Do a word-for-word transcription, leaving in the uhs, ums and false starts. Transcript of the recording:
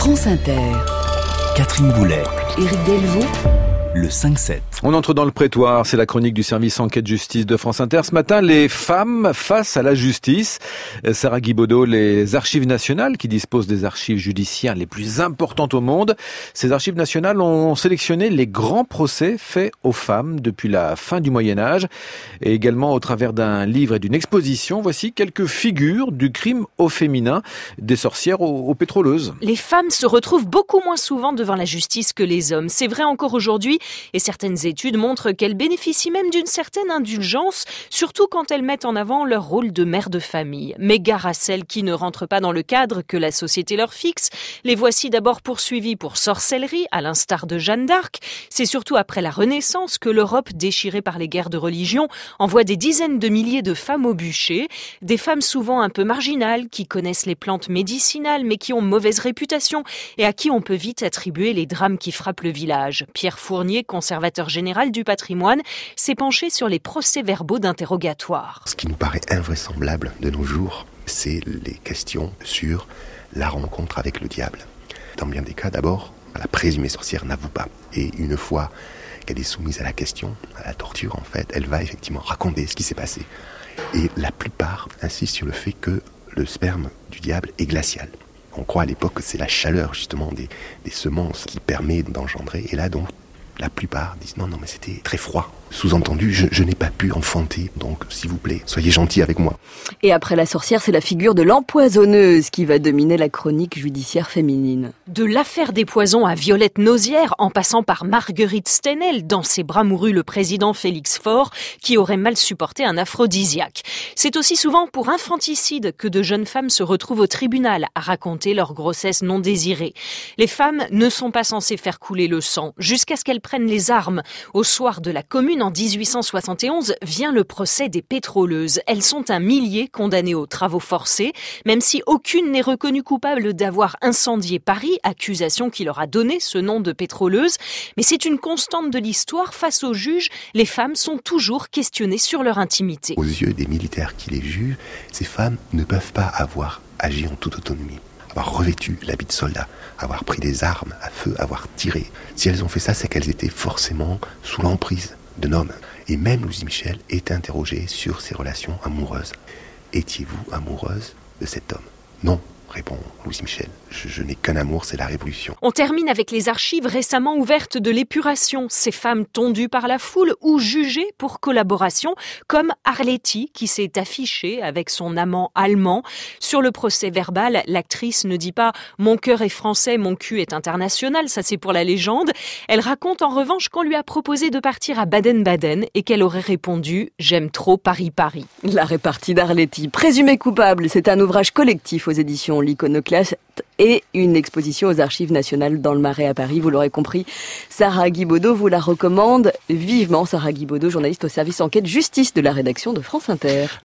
France Inter. Catherine Boulet. Éric Delvaux. Le cinq sept. On entre dans le prétoire, c'est la chronique du service enquête justice de France Inter. Ce matin, les femmes face à la justice. Sarah Guibaudot, les archives nationales qui disposent des archives judiciaires les plus importantes au monde. Ces archives nationales ont sélectionné les grands procès faits aux femmes depuis la fin du Moyen-Âge. Et également au travers d'un livre et d'une exposition, voici quelques figures du crime au féminin, des sorcières aux, aux pétroleuses. Les femmes se retrouvent beaucoup moins souvent devant la justice que les hommes. C'est vrai encore aujourd'hui. Et certaines études montrent qu'elles bénéficient même d'une certaine indulgence, surtout quand elles mettent en avant leur rôle de mère de famille. Mais gare à celles qui ne rentrent pas dans le cadre que la société leur fixe. Les voici d'abord poursuivies pour sorcellerie, à l'instar de Jeanne d'Arc. C'est surtout après la Renaissance que l'Europe, déchirée par les guerres de religion, envoie des dizaines de milliers de femmes au bûcher. Des femmes souvent un peu marginales, qui connaissent les plantes médicinales, mais qui ont mauvaise réputation, et à qui on peut vite attribuer les drames qui frappent le village. Pierre Fournier, conservateur général du patrimoine, s'est penché sur les procès-verbaux d'interrogatoire. Ce qui nous paraît invraisemblable de nos jours, c'est les questions sur la rencontre avec le diable. Dans bien des cas, d'abord, la présumée sorcière n'avoue pas. Et une fois qu'elle est soumise à la question, à la torture, en fait, elle va effectivement raconter ce qui s'est passé. Et la plupart insistent sur le fait que le sperme du diable est glacial. On croit à l'époque que c'est la chaleur, justement, des, des semences qui permet d'engendrer. Et là, donc, la plupart disent non, non, mais c'était très froid. Sous-entendu, je, je n'ai pas pu enfanter, donc s'il vous plaît, soyez gentils avec moi. Et après la sorcière, c'est la figure de l'empoisonneuse qui va dominer la chronique judiciaire féminine. De l'affaire des poisons à Violette Nausière, en passant par Marguerite Stenel, dans ses bras mourus le président Félix Faure, qui aurait mal supporté un aphrodisiaque. C'est aussi souvent pour infanticide que de jeunes femmes se retrouvent au tribunal à raconter leur grossesse non désirée. Les femmes ne sont pas censées faire couler le sang, jusqu'à ce qu'elles prennent les armes. Au soir de la Commune, en dix-huit cent soixante et onze, vient le procès des pétroleuses. Elles sont un millier condamnées aux travaux forcés, même si aucune n'est reconnue coupable d'avoir incendié Paris, accusation qui leur a donné ce nom de pétroleuses. Mais c'est une constante de l'histoire. Face aux juges, les femmes sont toujours questionnées sur leur intimité. Aux yeux des militaires qui les jugent, ces femmes ne peuvent pas avoir agi en toute autonomie. Avoir revêtu l'habit de soldat, avoir pris des armes à feu, avoir tiré. Si elles ont fait ça, c'est qu'elles étaient forcément sous l'emprise d'un homme. Et même Louise Michel est interrogée sur ses relations amoureuses. Étiez-vous amoureuse de cet homme ? Non, répond Louise Michel. Je, je n'ai qu'un amour, c'est la Révolution. On termine avec les archives récemment ouvertes de l'épuration. Ces femmes tondues par la foule ou jugées pour collaboration, comme Arletty qui s'est affichée avec son amant allemand. Sur le procès verbal, l'actrice ne dit pas « mon cœur est français, mon cul est international », ça c'est pour la légende. Elle raconte en revanche qu'on lui a proposé de partir à Baden-Baden et qu'elle aurait répondu « j'aime trop Paris-Paris ». La répartie d'Arletty, présumée coupable, c'est un ouvrage collectif aux éditions L'Iconoclaste et une exposition aux Archives nationales dans le Marais à Paris. Vous l'aurez compris, Sarah Guibaudot vous la recommande vivement. Sarah Guibaudot, journaliste au service enquête justice de la rédaction de France Inter.